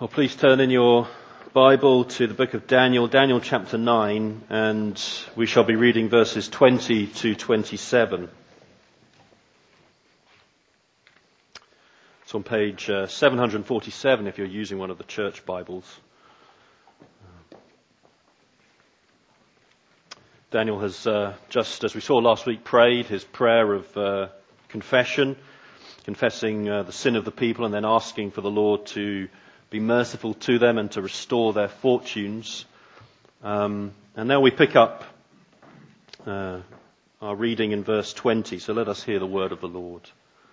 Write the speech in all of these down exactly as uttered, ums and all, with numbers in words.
Well, please turn in your Bible to the book of Daniel, Daniel chapter nine, and we shall be reading verses twenty to twenty-seven. It's on page uh, seven forty-seven if you're using one of the church Bibles. Daniel has uh, just, as we saw last week, prayed his prayer of uh, confession, confessing uh, the sin of the people and then asking for the Lord to be merciful to them and to restore their fortunes. Um, and now we pick up uh, our reading in verse twenty, so let us hear the word of the Lord.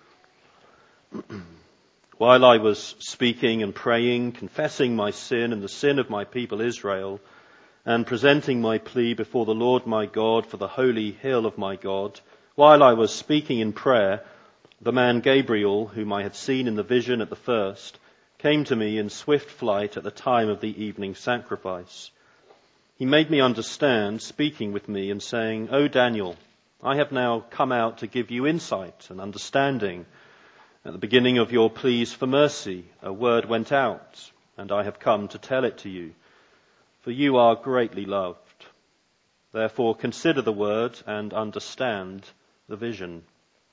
While I was speaking and praying, confessing my sin and the sin of my people Israel, and presenting my plea before the Lord my God for the holy hill of my God, while I was speaking in prayer, the man Gabriel, whom I had seen in the vision at the first, came to me in swift flight at the time of the evening sacrifice. He made me understand, speaking with me and saying, "O Daniel, I have now come out to give you insight and understanding. At the beginning of your pleas for mercy, a word went out, and I have come to tell it to you. For you are greatly loved. Therefore consider the word and understand the vision.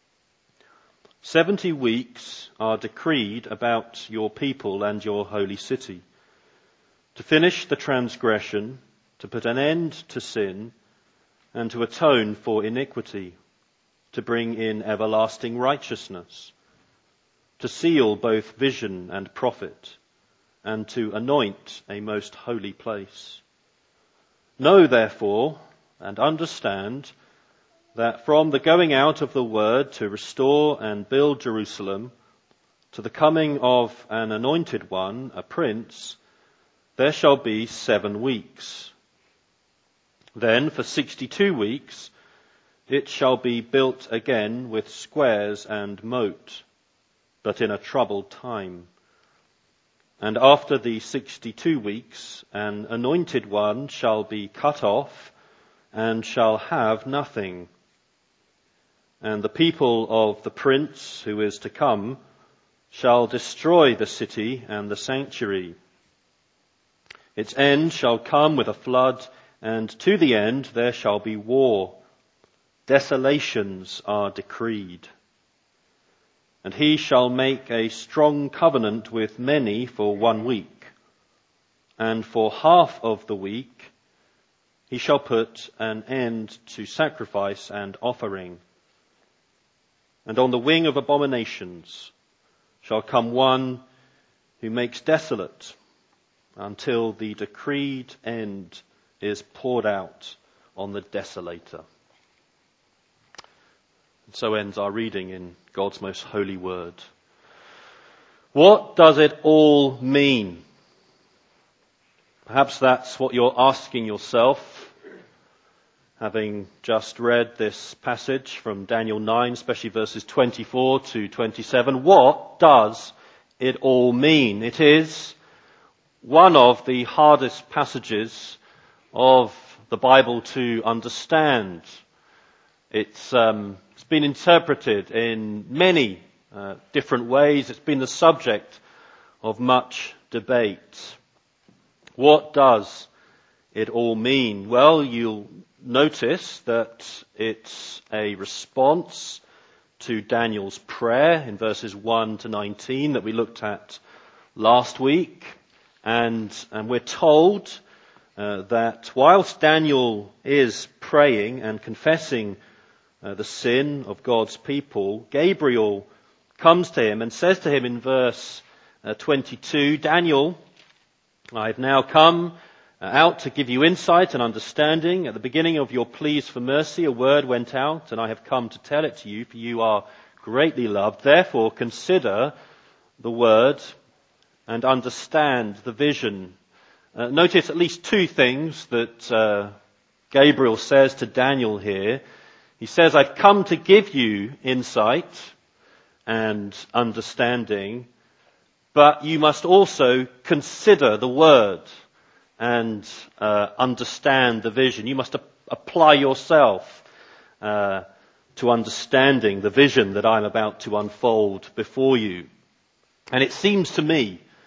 Seventy weeks are decreed about your people and your holy city, to finish the transgression, to put an end to sin, and to atone for iniquity, to bring in everlasting righteousness, to seal both vision and prophet, and to anoint a most holy place. Know therefore and understand that from the going out of the word to restore and build Jerusalem to the coming of an anointed one, a prince, there shall be seven weeks. Then for sixty-two weeks it shall be built again with squares and moat, but in a troubled time. And after the sixty-two weeks an anointed one shall be cut off and shall have nothing. And the people of the prince who is to come shall destroy the city and the sanctuary. Its end shall come with a flood, and to the end there shall be war. Desolations are decreed. And he shall make a strong covenant with many for one week. And for half of the week he shall put an end to sacrifice and offering. And on the wing of abominations shall come one who makes desolate until the decreed end is poured out on the desolator." And so ends our reading in God's most holy word. What does it all mean? Perhaps that's what you're asking yourself, having just read this passage from Daniel nine, especially verses twenty-four to twenty-seven. What does it all mean? It is one of the hardest passages of the Bible to understand. It's, um, it's been interpreted in many uh, different ways. It's been the subject of much debate. What does it all mean? Well, you'll notice that it's a response to Daniel's prayer in verses one to nineteen that we looked at last week. And, and we're told uh, that whilst Daniel is praying and confessing uh, the sin of God's people, Gabriel comes to him and says to him in verse uh, twenty-two, "Daniel, I have now come out to give you insight and understanding. At the beginning of your pleas for mercy, a word went out, and I have come to tell it to you, for you are greatly loved. Therefore, consider the word and understand the vision." Uh, notice at least two things that uh, Gabriel says to Daniel here. He says, "I've come to give you insight and understanding, but you must also consider the word and uh, understand the vision." You must a- apply yourself uh, to understanding the vision that I'm about to unfold before you. And it seems to me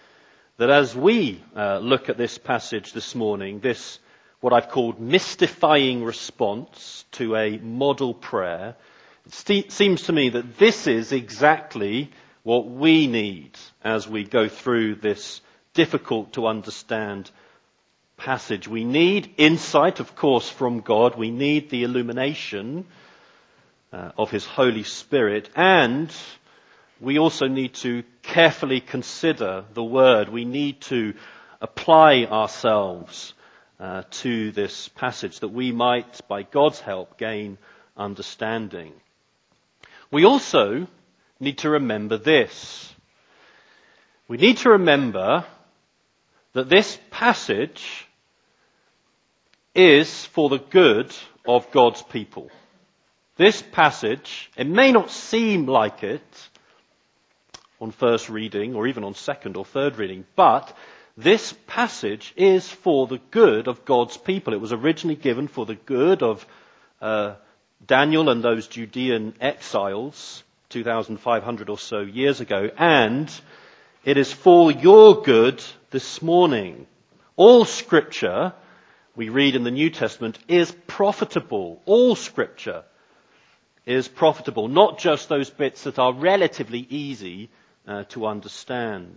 that as we uh, look at this passage this morning, this what I've called mystifying response to a model prayer, it st- seems to me that this is exactly what we need as we go through this difficult to understand passage. We need insight, of course, from God. We need the illumination uh, of His Holy Spirit, and we also need to carefully consider the Word. We need to apply ourselves uh, to this passage that we might, by God's help, gain understanding. We also need to remember this. We need to remember that this passage is for the good of God's people. This passage, it may not seem like it on first reading or even on second or third reading, but this passage is for the good of God's people. It was originally given for the good of uh, Daniel and those Judean exiles two thousand five hundred or so years ago, and it is for your good this morning. All Scripture, we read in the New Testament, is profitable. All Scripture is profitable, not just those bits that are relatively easy uh, to understand.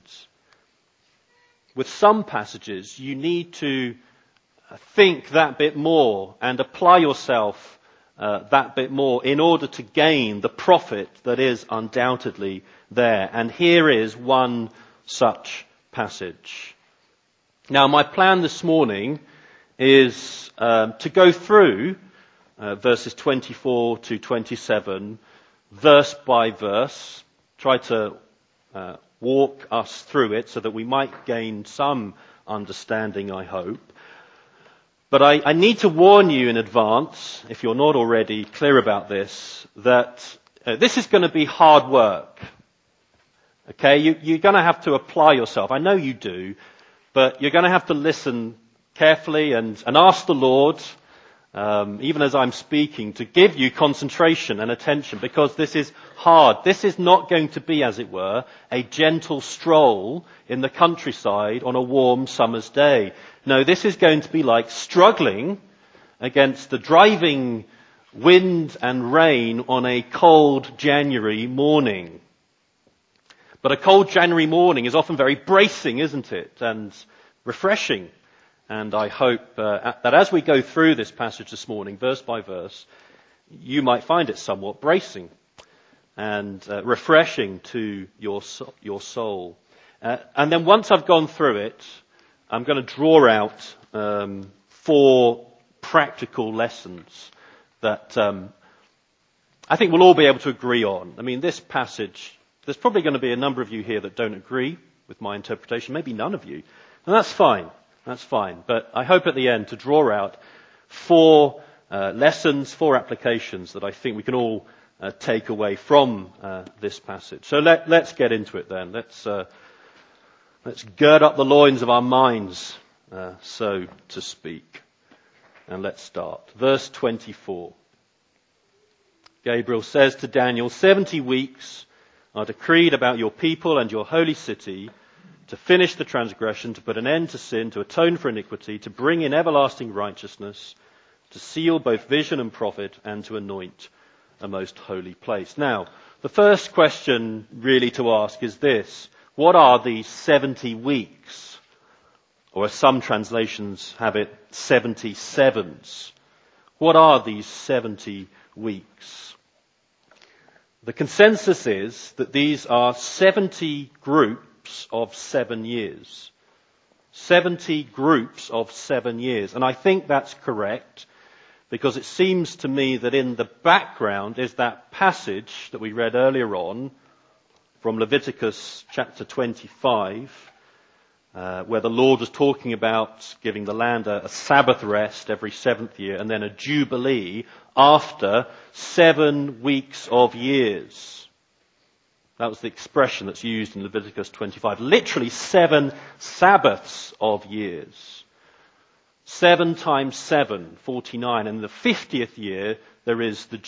With some passages, you need to think that bit more and apply yourself uh, that bit more in order to gain the profit that is undoubtedly there. And here is one such passage. Now, my plan this morning is um, to go through uh, verses twenty-four to twenty-seven, verse by verse, try to uh, walk us through it so that we might gain some understanding, I hope. But I, I need to warn you in advance, if you're not already clear about this, that uh, this is going to be hard work. Okay, you, you're going to have to apply yourself. I know you do, but you're going to have to listen carefully and, and ask the Lord, um, even as I'm speaking, to give you concentration and attention, because this is hard. This is not going to be, as it were, a gentle stroll in the countryside on a warm summer's day. No, this is going to be like struggling against the driving wind and rain on a cold January morning. But a cold January morning is often very bracing, isn't it? And refreshing. And I hope uh, that as we go through this passage this morning, verse by verse, you might find it somewhat bracing and uh, refreshing to your so- your soul. Uh, and then once I've gone through it, I'm going to draw out um, four practical lessons that um, I think we'll all be able to agree on. I mean, this passage, there's probably going to be a number of you here that don't agree with my interpretation, maybe none of you. And that's fine. That's fine. But I hope at the end to draw out four uh, lessons, four applications that I think we can all uh, take away from uh, this passage. So let, let's get into it then. Let's uh, let's gird up the loins of our minds, uh, so to speak. And let's start. Verse twenty-four. Gabriel says to Daniel, seventy weeks are decreed about your people and your holy city, to finish the transgression, to put an end to sin, to atone for iniquity, to bring in everlasting righteousness, to seal both vision and prophet, and to anoint a most holy place. Now, the first question really to ask is this: what are these seventy weeks? Or as some translations have it, seventy sevens. What are these seventy weeks? The consensus is that these are seventy groups of seven years. seventy groups of seven years. And I think that's correct, because it seems to me that in the background is that passage that we read earlier on from Leviticus chapter twenty-five, uh, where the Lord was talking about giving the land a, a Sabbath rest every seventh year and then a jubilee after seven weeks of years. That was the expression that's used in Leviticus twenty-five. Literally seven Sabbaths of years. Seven times seven, forty-nine. And in the fiftieth year, there is the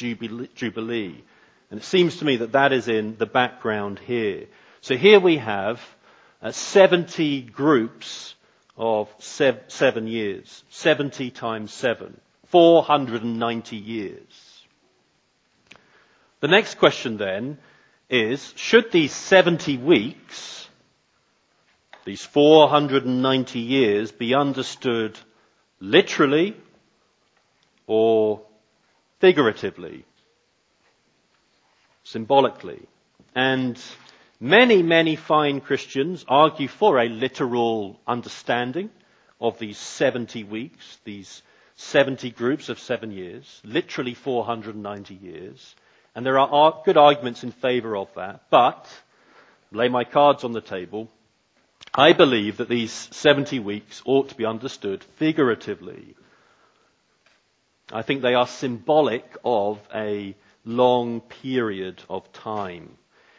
Jubilee. And it seems to me that that is in the background here. So here we have uh, seventy groups of sev- seven years. seventy times seven. four hundred ninety years. The next question then is, should these seventy weeks, these four hundred ninety years, be understood literally or figuratively, symbolically? And many, many fine Christians argue for a literal understanding of these seventy weeks, these seventy groups of seven years, literally four hundred ninety years. And there are good arguments in favour of that. But, lay my cards on the table, I believe that these seventy weeks ought to be understood figuratively. I think they are symbolic of a long period of time.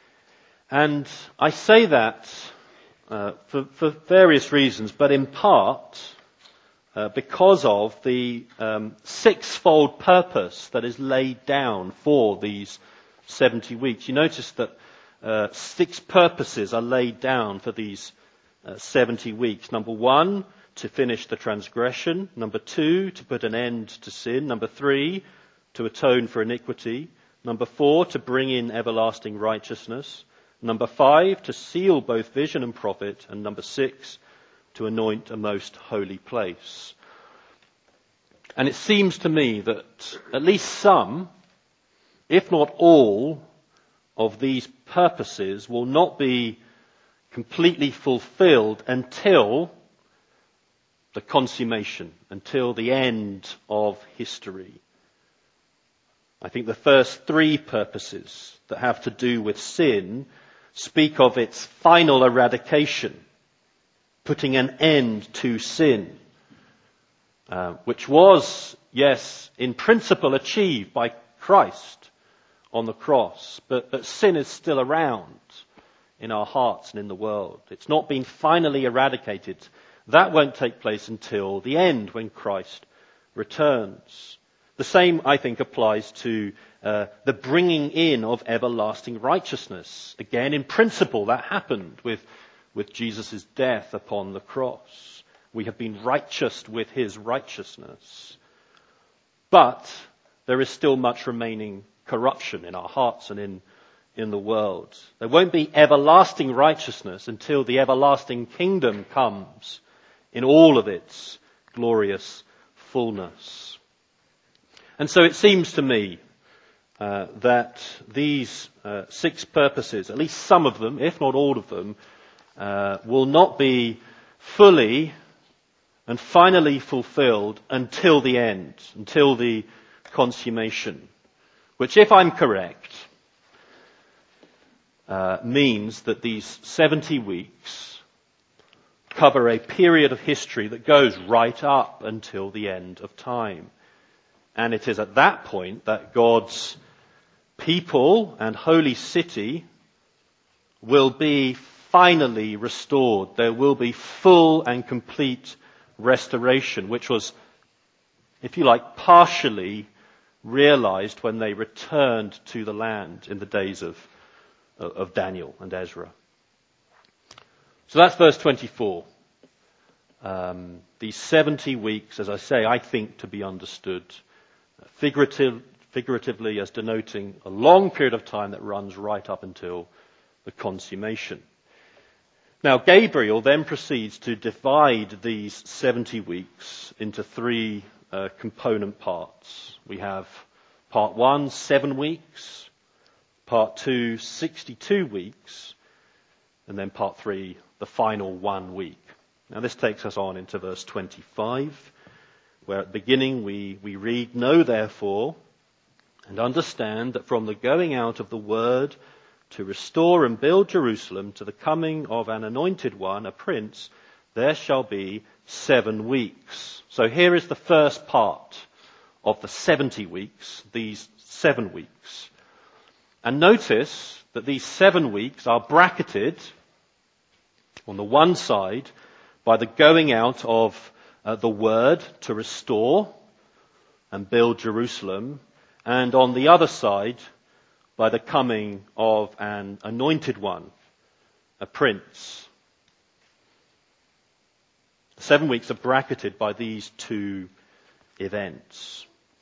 And I say that uh, for, for various reasons, but in part uh, because of the um, sixfold purpose that is laid down for these seventy weeks. You notice that uh, six purposes are laid down for these uh, seventy weeks. Number one, to finish the transgression. Number two, to put an end to sin. Number three, to atone for iniquity. Number four, to bring in everlasting righteousness. Number five, to seal both vision and prophet. And number six, to anoint a most holy place. And it seems to me that at least some, if not all, of these purposes will not be completely fulfilled until the consummation, until the end of history. I think the first three purposes that have to do with sin speak of its final eradication, putting an end to sin, uh, which was, yes, in principle achieved by Christ on the cross, but, but sin is still around in our hearts and in the world. It's not been finally eradicated. That won't take place until the end, when Christ returns. The same, I think, applies to uh, the bringing in of everlasting righteousness. Again, in principle, that happened with, with Jesus' death upon the cross. We have been righteous with his righteousness. But there is still much remaining corruption in our hearts and in, in the world. There won't be everlasting righteousness until the everlasting kingdom comes in all of its glorious fullness. And so it seems to me uh, that these uh, six purposes, at least some of them, if not all of them, uh, will not be fully and finally fulfilled until the end, until the consummation. Which, if I'm correct, uh, means that these seventy weeks cover a period of history that goes right up until the end of time. And it is at that point that God's people and holy city will be finally restored. There will be full and complete restoration, which was, if you like, partially realized when they returned to the land in the days of, of Daniel and Ezra. So that's verse twenty-four. Um, these seventy weeks, as I say, I think to be understood figurative, figuratively as denoting a long period of time that runs right up until the consummation. Now, Gabriel then proceeds to divide these seventy weeks into three uh, component parts. We have part one, seven weeks, part two, sixty-two weeks, and then part three, the final one week. Now, this takes us on into verse twenty-five, where at the beginning we, we read, "Know therefore and understand that from the going out of the word to restore and build Jerusalem to the coming of an anointed one, a prince, there shall be seven weeks." So here is the first part of the seventy weeks, these seven weeks. And notice that these seven weeks are bracketed on the one side by the going out of uh, the word to restore and build Jerusalem, and on the other side by the coming of an anointed one, a prince. The seven weeks are bracketed by these two events.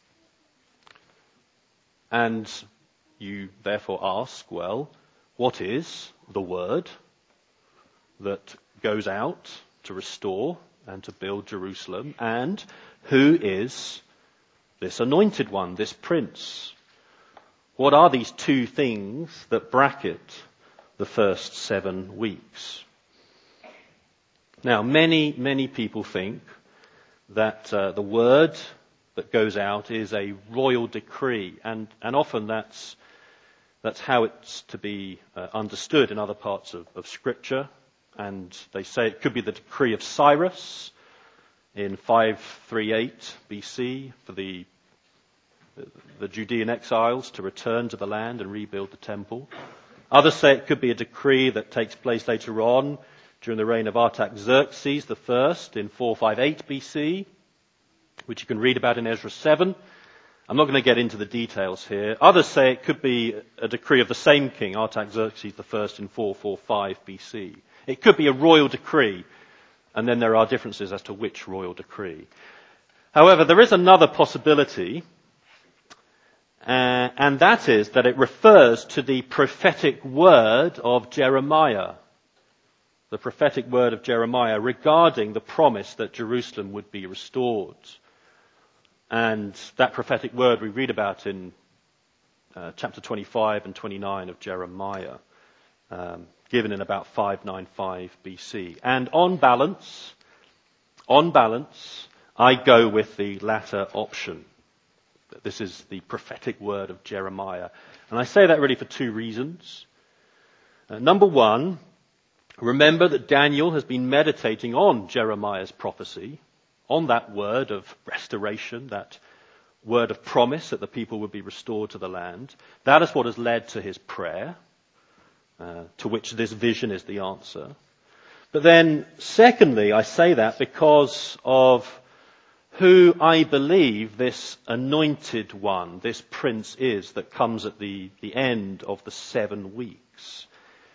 And you therefore ask, well, what is the word that goes out to restore and to build Jerusalem? And who is this anointed one, this prince? What are these two things that bracket the first seven weeks? Now, many, many people think that uh, the word that goes out is a royal decree, and, and often that's that's how it's to be uh, understood in other parts of, of Scripture. And they say it could be the decree of Cyrus in five thirty-eight B C for the the Judean exiles to return to the land and rebuild the temple. Others say it could be a decree that takes place later on during the reign of Artaxerxes the First in four fifty-eight B C, which you can read about in Ezra seven. I'm not going to get into the details here. Others say it could be a decree of the same king, Artaxerxes the First in four forty-five B C. It could be a royal decree, and then there are differences as to which royal decree. However, there is another possibility, uh, and that is that it refers to the prophetic word of Jeremiah. The prophetic word of Jeremiah regarding the promise that Jerusalem would be restored. And that prophetic word we read about in uh, chapter twenty-five and twenty-nine of Jeremiah, um, given in about five ninety-five B C. And on balance, on balance, I go with the latter option. This is the prophetic word of Jeremiah. And I say that really for two reasons. Uh, number one, remember that Daniel has been meditating on Jeremiah's prophecy, on that word of restoration, that word of promise that the people would be restored to the land. That is what has led to his prayer, uh, to which this vision is the answer. But then, secondly, I say that because of who I believe this anointed one, this prince is that comes at the, the end of the seven weeks.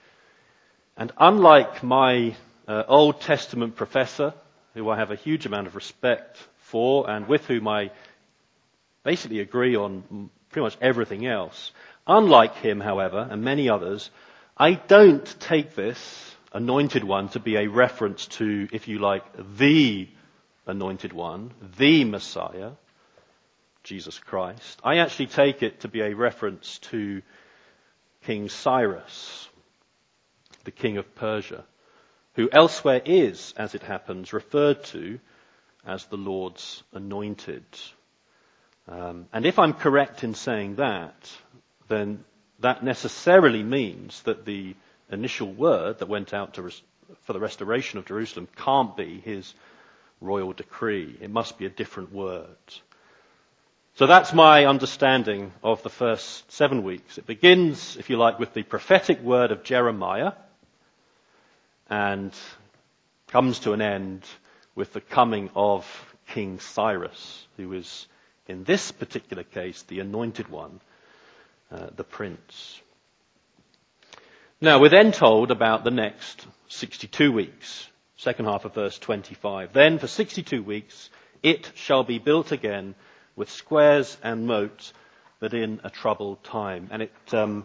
And unlike my uh, Old Testament professor, who I have a huge amount of respect for and with whom I basically agree on pretty much everything else, unlike him, however, and many others, I don't take this anointed one to be a reference to, if you like, the anointed one, the Messiah, Jesus Christ. I actually take it to be a reference to King Cyrus, the king of Persia, who elsewhere is, as it happens, referred to as the Lord's anointed. Um, and if I'm correct in saying that, then that necessarily means that the initial word that went out to res- for the restoration of Jerusalem can't be his royal decree. It must be a different word. So that's my understanding of the first seven weeks. It begins, if you like, with the prophetic word of Jeremiah, and comes to an end with the coming of King Cyrus, who is, in this particular case, the anointed one, uh, the prince. Now, we're then told about the next sixty-two weeks, second half of verse twenty-five. Then, for sixty-two weeks, it shall be built again with squares and moats, but in a troubled time. And it um,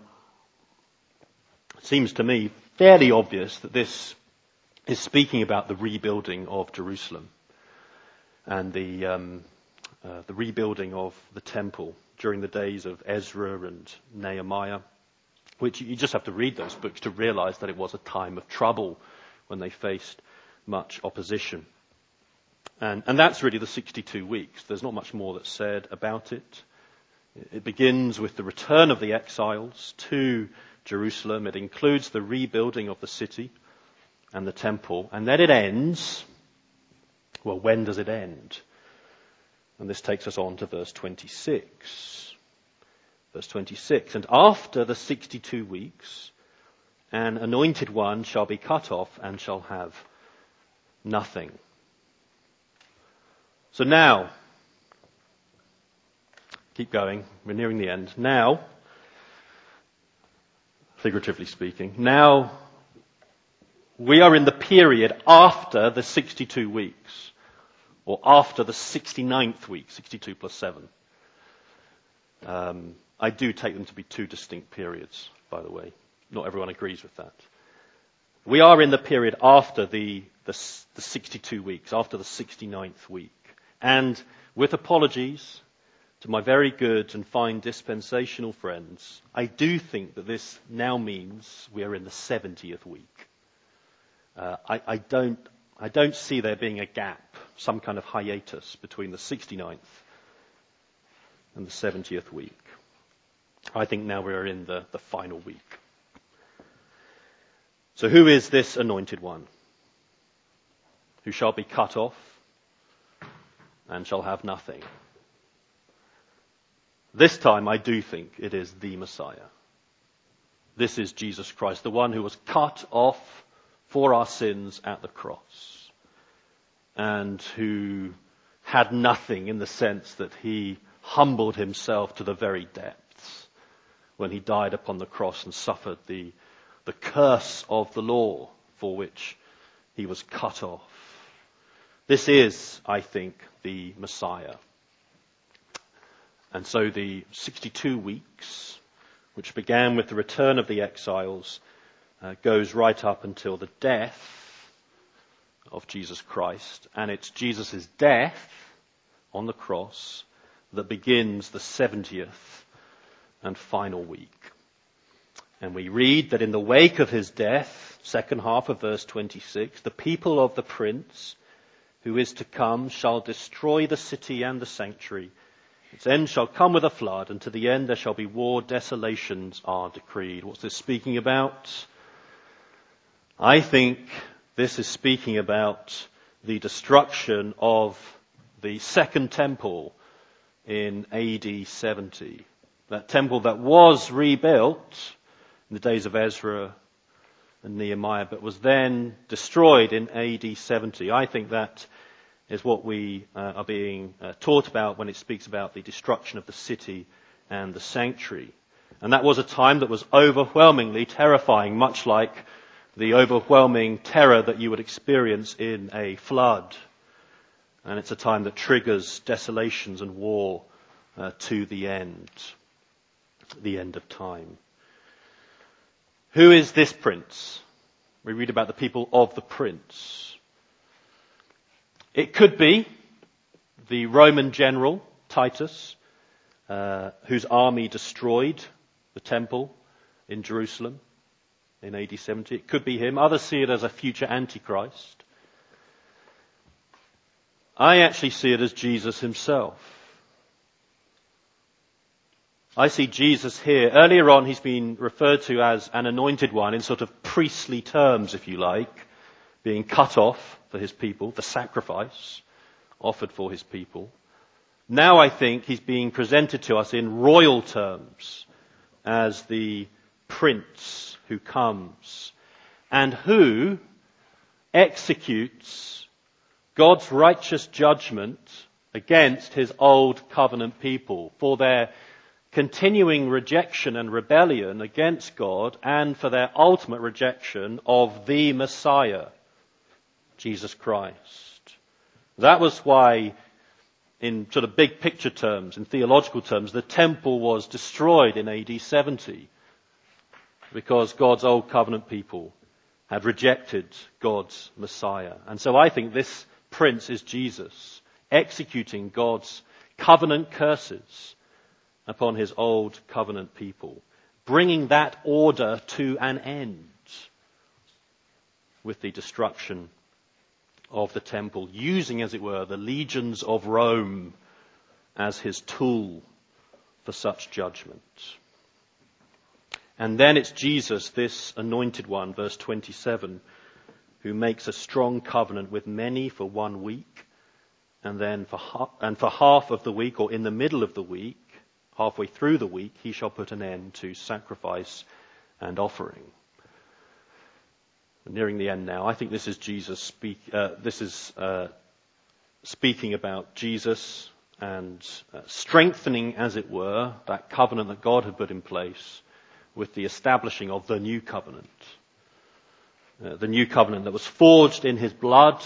seems to me fairly obvious that this is speaking about the rebuilding of Jerusalem and the um, uh, the rebuilding of the temple during the days of Ezra and Nehemiah, which you just have to read those books to realize that it was a time of trouble when they faced much opposition. And, and that's really the sixty-two weeks. There's not much more that's said about it. It begins with the return of the exiles to Jerusalem. It includes the rebuilding of the city and the temple. And then it ends. Well, when does it end? And this takes us on to verse twenty-six. Verse twenty-six. And after the sixty-two weeks, an anointed one shall be cut off and shall have nothing. So now, keep going, we're nearing the end. Now, figuratively speaking, now We are in the period after the sixty-two weeks, or after the sixty-ninth week, sixty-two plus seven. Um, I do take them to be two distinct periods, by the way. Not everyone agrees with that. We are in the period after the, the, the sixty-two weeks, after the sixty-ninth week. And with apologies to my very good and fine dispensational friends, I do think that this now means we are in the seventieth week. Uh, I, I don't, I don't see there being a gap, some kind of hiatus between the sixty-ninth and the seventieth week. I think now we are in the, the final week. So who is this anointed one who shall be cut off and shall have nothing? This time I do think it is the Messiah. This is Jesus Christ, the one who was cut off for our sins at the cross, and who had nothing in the sense that he humbled himself to the very depths when he died upon the cross and suffered the, the curse of the law for which he was cut off. This is, I think, the Messiah. And so the sixty-two weeks, which began with the return of the exiles, uh, goes right up until the death of Jesus Christ. And it's Jesus' death on the cross that begins the seventieth and final week. And we read that in the wake of his death, second half of verse twenty-six, the people of the prince who is to come shall destroy the city and the sanctuary. Its end shall come with a flood, and to the end there shall be war, desolations are decreed. What's this speaking about? I think this is speaking about the destruction of the second temple in A D seventy. That temple that was rebuilt in the days of Ezra and Nehemiah, but was then destroyed in A D seventy. I think that is what we uh, are being uh, taught about when it speaks about the destruction of the city and the sanctuary. And that was a time that was overwhelmingly terrifying, much like the overwhelming terror that you would experience in a flood. And it's a time that triggers desolations and war uh, to the end, the end of time. Who is this prince? We read about the people of the prince. It could be the Roman general, Titus, uh, whose army destroyed the temple in Jerusalem in A D seventy. It could be him. Others see it as a future Antichrist. I actually see it as Jesus himself. I see Jesus here. Earlier on, he's been referred to as an anointed one in sort of priestly terms, if you like, being cut off for his people, the sacrifice offered for his people. Now I think he's being presented to us in royal terms as the prince who comes and who executes God's righteous judgment against his old covenant people for their continuing rejection and rebellion against God, and for their ultimate rejection of the Messiah, Jesus Christ. That was why, in sort of big picture terms, in theological terms, the temple was destroyed in A D seventy, because God's old covenant people had rejected God's Messiah. And so I think this prince is Jesus, executing God's covenant curses upon his old covenant people, bringing that order to an end with the destruction of the temple, using, as it were, the legions of Rome as his tool for such judgment. And then it's Jesus, this anointed one, verse twenty-seven, who makes a strong covenant with many for one week, and then for ha- and for half of the week, or in the middle of the week, halfway through the week, he shall put an end to sacrifice and offering. We're nearing the end now. I think this is Jesus speak. Uh, this is uh, speaking about Jesus and uh, strengthening, as it were, that covenant that God had put in place with the establishing of the new covenant. uh, the new covenant that was forged in his blood,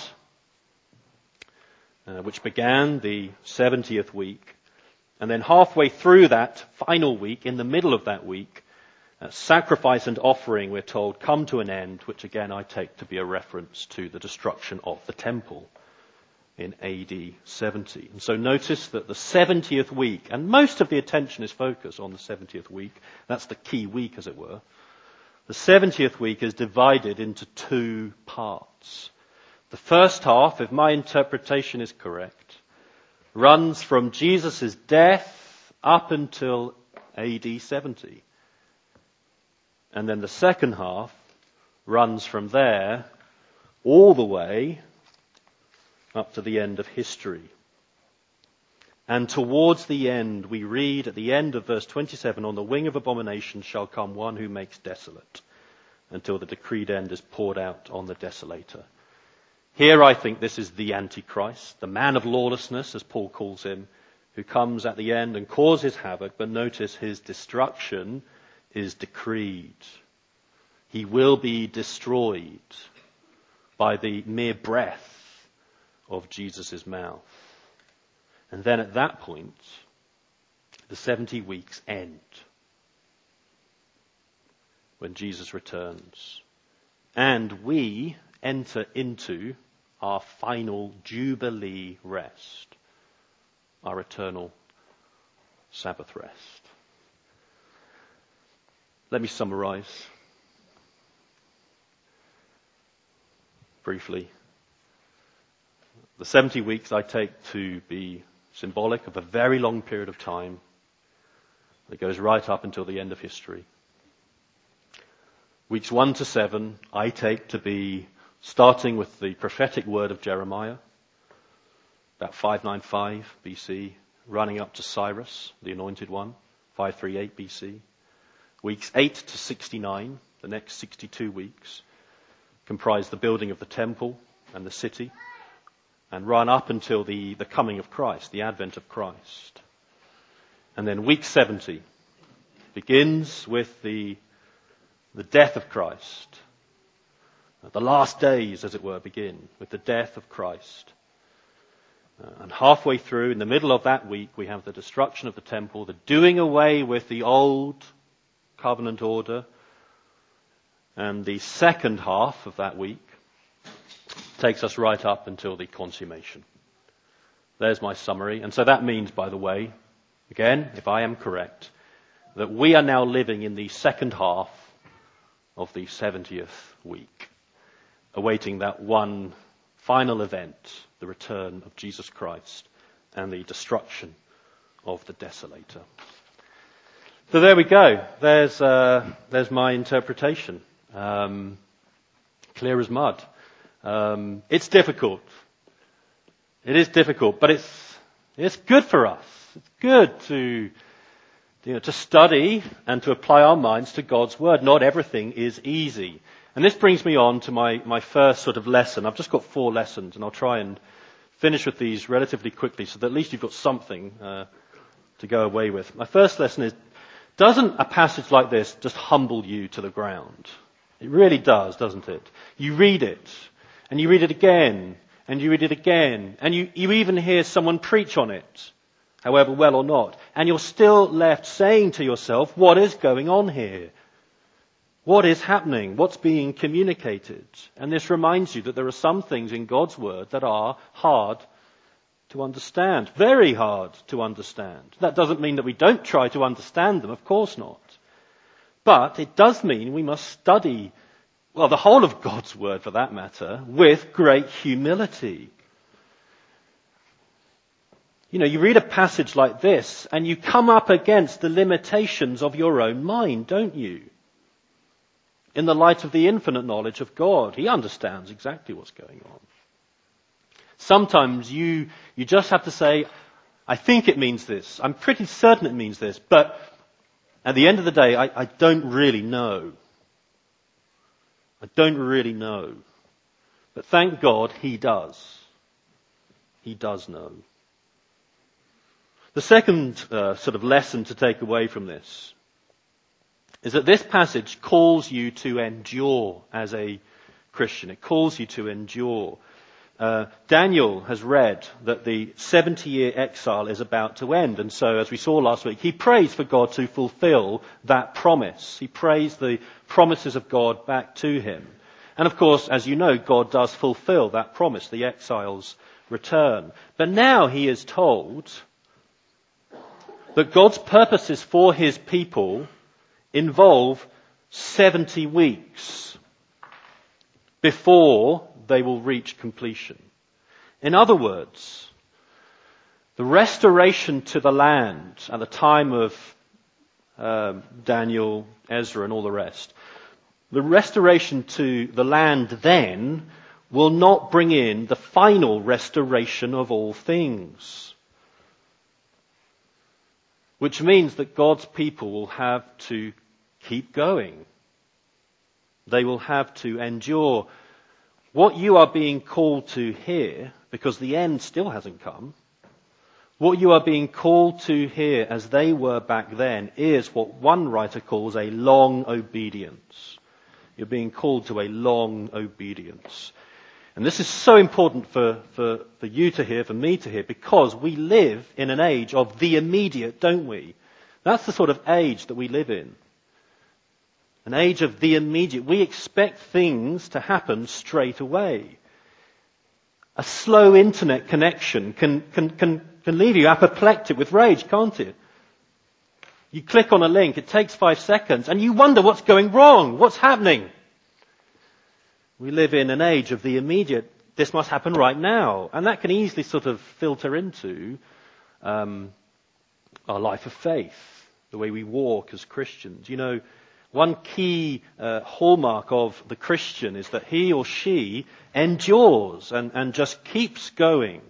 uh, which began the seventieth week. And then halfway through that final week, in the middle of that week, uh, sacrifice and offering, we're told, come to an end, which again I take to be a reference to the destruction of the temple in A D seventy. And so notice that the seventieth week, and most of the attention is focused on the seventieth week, that's the key week as it were. The seventieth week is divided into two parts. The first half, if my interpretation is correct, runs from Jesus' death up until A D seventy. And then the second half runs from there all the way up to the end of history. And towards the end, we read at the end of verse twenty-seven, on the wing of abomination shall come one who makes desolate, until the decreed end is poured out on the desolator. Here I think this is the Antichrist, the man of lawlessness, as Paul calls him, who comes at the end and causes havoc, but notice his destruction is decreed. He will be destroyed by the mere breath of Jesus' mouth. And then at that point, the seventy weeks end, when Jesus returns. And we enter into our final Jubilee rest, our eternal Sabbath rest. Let me summarize briefly. The seventy weeks I take to be symbolic of a very long period of time that goes right up until the end of history. Weeks one to seven I take to be starting with the prophetic word of Jeremiah, about five ninety-five B C, running up to Cyrus, the anointed one, five thirty-eight B C. Weeks eight to sixty-nine, the next sixty-two weeks, comprise the building of the temple and the city, and run up until the, the coming of Christ, the advent of Christ. And then week seventy begins with the, the death of Christ. The last days, as it were, begin with the death of Christ. Uh, and halfway through, in the middle of that week, we have the destruction of the temple, the doing away with the old covenant order. And the second half of that week takes us right up until the consummation. There's my summary. And so that means, by the way, again, if I am correct, that we are now living in the second half of the seventieth week, awaiting that one final event, the return of Jesus Christ and the destruction of the desolator. So there we go. There's uh, there's my interpretation. Um, clear as mud. Um, it's difficult. It is difficult, but it's it's good for us. It's good to you know to study and to apply our minds to God's word. Not everything is easy. And this brings me on to my, my first sort of lesson. I've just got four lessons, and I'll try and finish with these relatively quickly so that at least you've got something uh, to go away with. My first lesson is, doesn't a passage like this just humble you to the ground? It really does, doesn't it? You read it, and you read it again, and you read it again, and you, you even hear someone preach on it, however well or not, and you're still left saying to yourself, what is going on here? What is happening? What's being communicated? And this reminds you that there are some things in God's word that are hard to understand, very hard to understand. That doesn't mean that we don't try to understand them, of course not. But it does mean we must study, well, the whole of God's word for that matter, with great humility. You know, you read a passage like this and you come up against the limitations of your own mind, don't you? In the light of the infinite knowledge of God. He understands exactly what's going on. Sometimes you, you just have to say, I think it means this. I'm pretty certain it means this. But at the end of the day, I, I don't really know. I don't really know. But thank God he does. He does know. The second uh, sort of lesson to take away from this is that this passage calls you to endure as a Christian. It calls you to endure. Uh, Daniel has read that the seventy-year exile is about to end, and so, as we saw last week, he prays for God to fulfill that promise. He prays the promises of God back to him. And of course, as you know, God does fulfill that promise, the exiles return. But now he is told that God's purposes for his people involve seventy weeks before they will reach completion. In other words, the restoration to the land at the time of um, Daniel, Ezra and all the rest, the restoration to the land then will not bring in the final restoration of all things. Which means that God's people will have to keep going. They will have to endure. What you are being called to here, because the end still hasn't come, what you are being called to here as they were back then is what one writer calls a long obedience. You're being called to a long obedience. And this is so important for, for, for you to hear, for me to hear, because we live in an age of the immediate, don't we? That's the sort of age that we live in. An age of the immediate. We expect things to happen straight away. A slow internet connection can, can, can, can leave you apoplectic with rage, can't it? You click on a link, it takes five seconds, and you wonder what's going wrong, what's happening. We live in an age of the immediate. This must happen right now. And that can easily sort of filter into um, our life of faith, the way we walk as Christians. You know, one key uh, hallmark of the Christian is that he or she endures and, and just keeps going.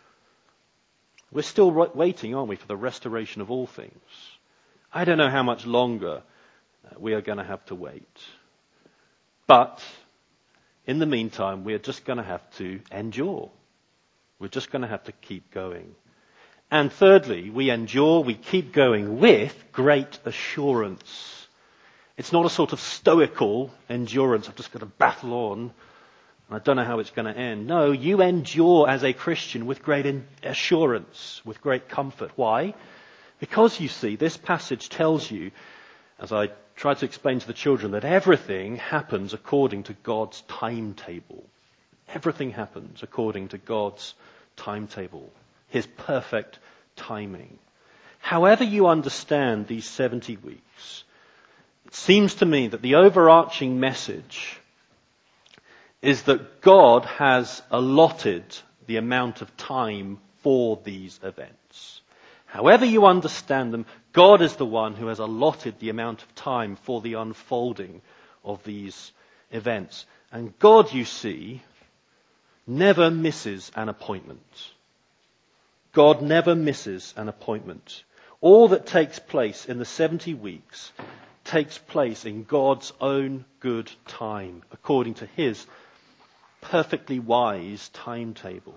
We're still waiting, aren't we, for the restoration of all things. I don't know how much longer we are going to have to wait. But in the meantime, we're just going to have to endure. We're just going to have to keep going. And thirdly, we endure, we keep going with great assurance. It's not a sort of stoical endurance. I've just got to battle on, and I don't know how it's going to end. No, you endure as a Christian with great assurance, with great comfort. Why? Because, you see, this passage tells you, as I tried to explain to the children, that everything happens according to God's timetable. Everything happens according to God's timetable, his perfect timing. However you understand these seventy weeks, it seems to me that the overarching message is that God has allotted the amount of time for these events. However you understand them, God is the one who has allotted the amount of time for the unfolding of these events. And God, you see, never misses an appointment. God never misses an appointment. All that takes place in the seventy weeks takes place in God's own good time, according to his perfectly wise timetable.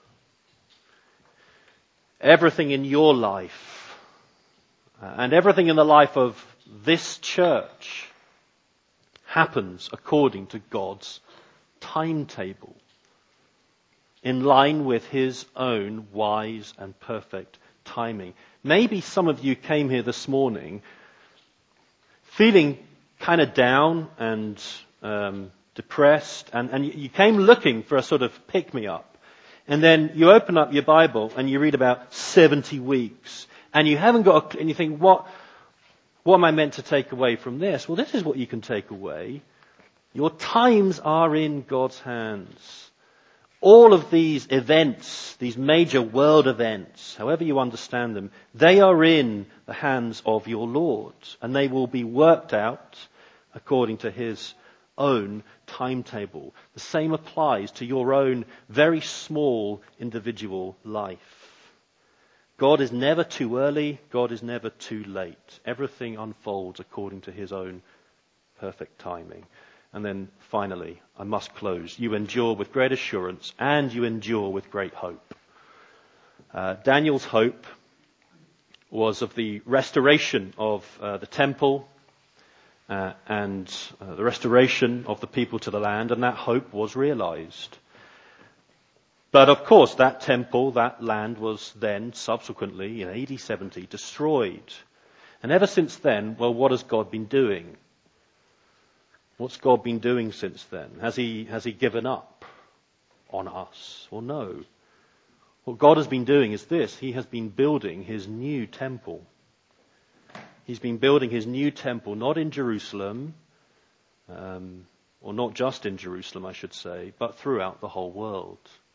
Everything in your life uh, and everything in the life of this church happens according to God's timetable, in line with his own wise and perfect timing. Maybe some of you came here this morning feeling kind of down and um, depressed, and, and you came looking for a sort of pick-me-up. And then you open up your Bible and you read about seventy weeks. And you haven't got, a, and you think, what, what am I meant to take away from this? Well, this is what you can take away. Your times are in God's hands. All of these events, these major world events, however you understand them, they are in the hands of your Lord. And they will be worked out according to his own timetable. The same applies to your own very small individual life. God is never too early. God is never too late. Everything unfolds according to his own perfect timing. And then finally, I must close. You endure with great assurance and you endure with great hope. Uh, Daniel's hope was of the restoration of uh, the temple, uh, and uh, the restoration of the people to the land, and that hope was realized. But of course, that temple, that land was then subsequently in A D seventy destroyed. And ever since then, well, what has God been doing? What's God been doing since then? Has he, has he given up on us? Well, no. What God has been doing is this. He has been building his new temple. He's been building his new temple, not in Jerusalem, um, or not just in Jerusalem, I should say, but throughout the whole world.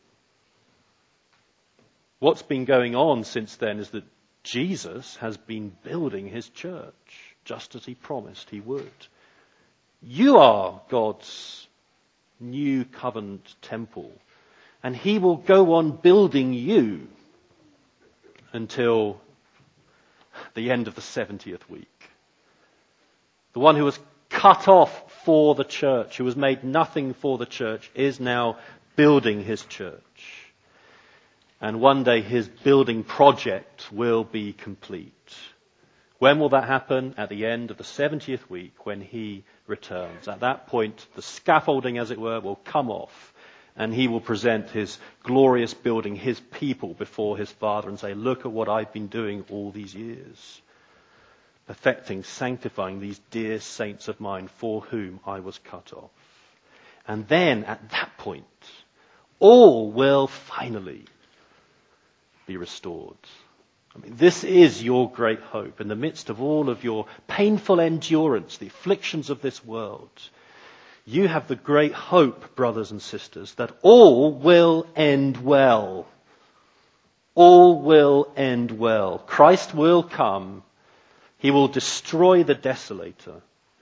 What's been going on since then is that Jesus has been building his church, just as he promised he would. You are God's new covenant temple, and he will go on building you until the end of the seventieth week. The one who was cut off for the church, who was made nothing for the church, is now building his church. And one day his building project will be complete. When will that happen? At the end of the seventieth week, when he returns. At that point, the scaffolding, as it were, will come off, and he will present his glorious building, his people, before his Father and say, look at what I've been doing all these years. Perfecting, sanctifying these dear saints of mine for whom I was cut off. And then, at that point, all will finally be restored. I mean, this is your great hope in the midst of all of your painful endurance, the afflictions of this world. You have the great hope, brothers and sisters, that all will end well. All will end well. Christ will come. He will destroy the desolator.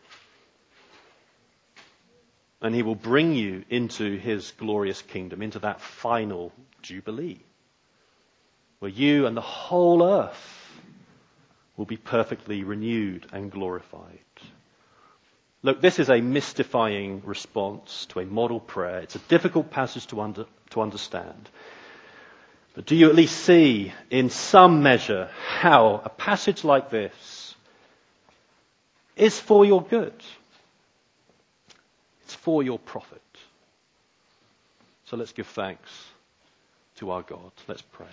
And he will bring you into his glorious kingdom, into that final jubilee, where you and the whole earth will be perfectly renewed and glorified. Look, this is a mystifying response to a model prayer. It's a difficult passage to, under, to understand. But do you at least see, in some measure, how a passage like this is for your good? It's for your profit. So let's give thanks to our God. Let's pray.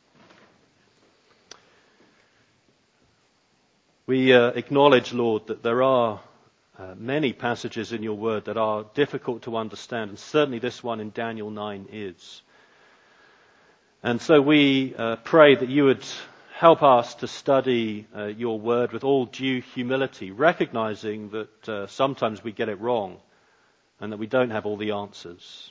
We uh, acknowledge, Lord, that there are uh, many passages in your word that are difficult to understand, and certainly this one in Daniel nine is. And so we uh, pray that you would help us to study uh, your word with all due humility, recognizing that uh, sometimes we get it wrong and that we don't have all the answers.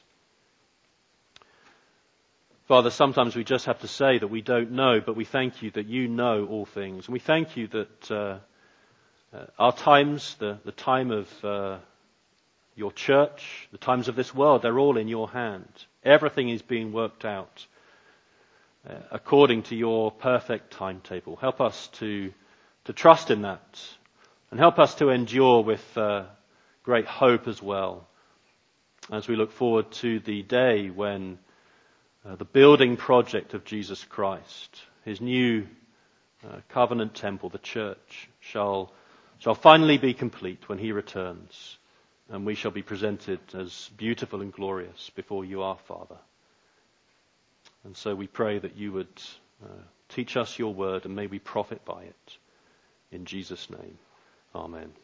Father, sometimes we just have to say that we don't know, but we thank you that you know all things. And we thank you that uh, uh, our times, the, the time of uh, your church, the times of this world, they're all in your hand. Everything is being worked out uh, according to your perfect timetable. Help us to, to trust in that, and help us to endure with uh, great hope as well, as we look forward to the day when Uh, the building project of Jesus Christ, his new uh, covenant temple, the church, shall shall finally be complete when he returns, and we shall be presented as beautiful and glorious before you, our Father. And so we pray that you would uh, teach us your word, and may we profit by it. In Jesus' name, amen.